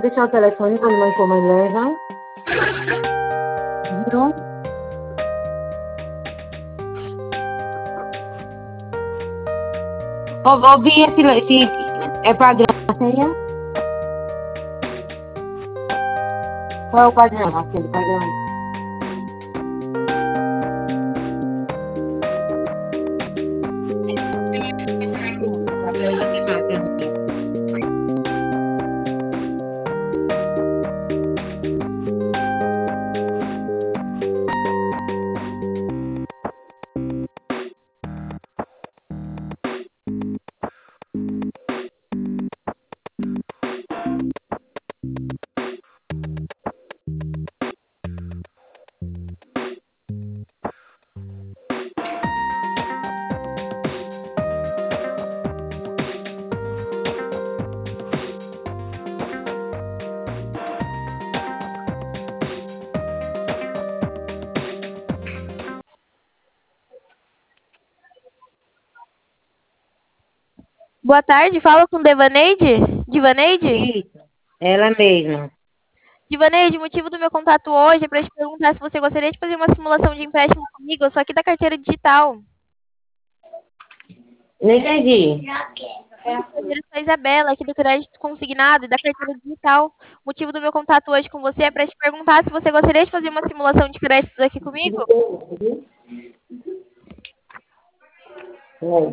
Pode deixar o telefone quando mãe for mais leva. Viu? Ouvi esse é padrão a senha? Qual é o padrão? Aquele padrão. Boa tarde, fala com Devaneide? Divaneide? Isso, ela mesma. Divaneide, o motivo do meu contato hoje é para te perguntar se você gostaria de fazer uma simulação de empréstimo comigo, só que da carteira digital. Não entendi. Eu sou a Isabela, aqui do Crédito Consignado e da carteira digital. O motivo do meu contato hoje com você é para te perguntar se você gostaria de fazer uma simulação de créditos aqui comigo. É.